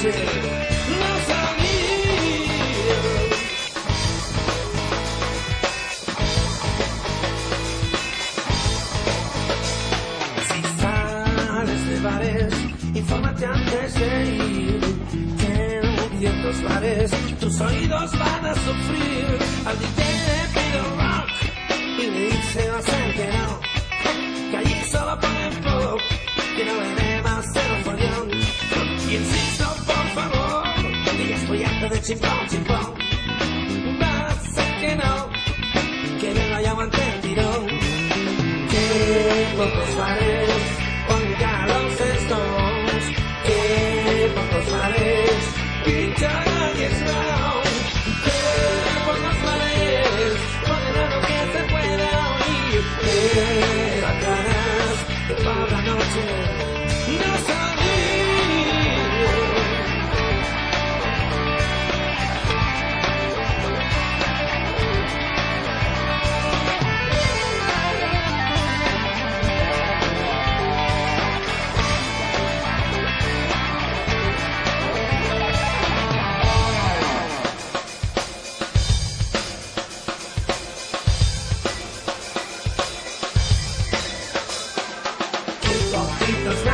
noche no sabía. Si sales de bares, infórmate antes de ir. Que en ciertos bares tus oídos van a sufrir. Al DJ le pido rock y me dice bastante que no, que allí solo ponen pop, que no viene más ser un follón. Y insisto, por favor, que ya estoy harto de chimpón, chimpón. Va a ser que no, que me lo aguante el tirón. Que pocos bares ponen a los Stones, que pocos bares pinchan a Diez Round, que pocos bares ponen a lo que se pueda oír. Que las ganas de por la noche no sabía. Los